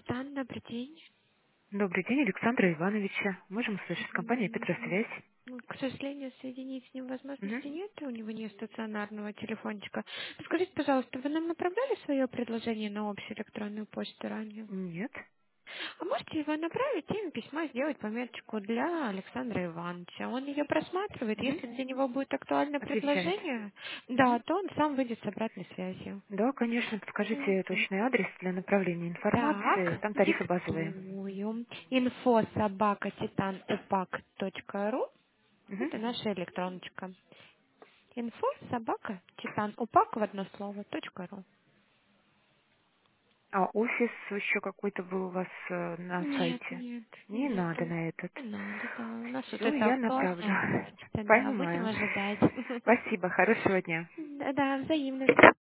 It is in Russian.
Титан, добрый день. Добрый день, Александра Ивановича. Можем услышать компания Петросвязь. К сожалению, соединить с ним Мгм. возможности нет, у него нет стационарного телефончика. Скажите, пожалуйста, вы нам направляли свое предложение на общую электронную почту ранее? Нет. А можете его направить, им письма сделать пометочку для Александра Ивановича. Он ее просматривает. Мгм. Если для него будет актуальное Отвечает. предложение, да, Мгм. то он сам выйдет с обратной связью. Да, конечно, подскажите Мгм. точный адрес для направления информации. Так, Там тарифы базовые. диктую. info@titanupак.ru. Мгм. Это наша электроночка. info@titanupак в одно слово .ру. А офис еще какой-то был у вас на Нет, сайте? нет, Не нет, надо на этот. не надо, да. У нас вот Все, это я направлю. актуальная почта, да, будем Понимаю. ожидать. Спасибо, хорошего дня. Да, да, взаимно.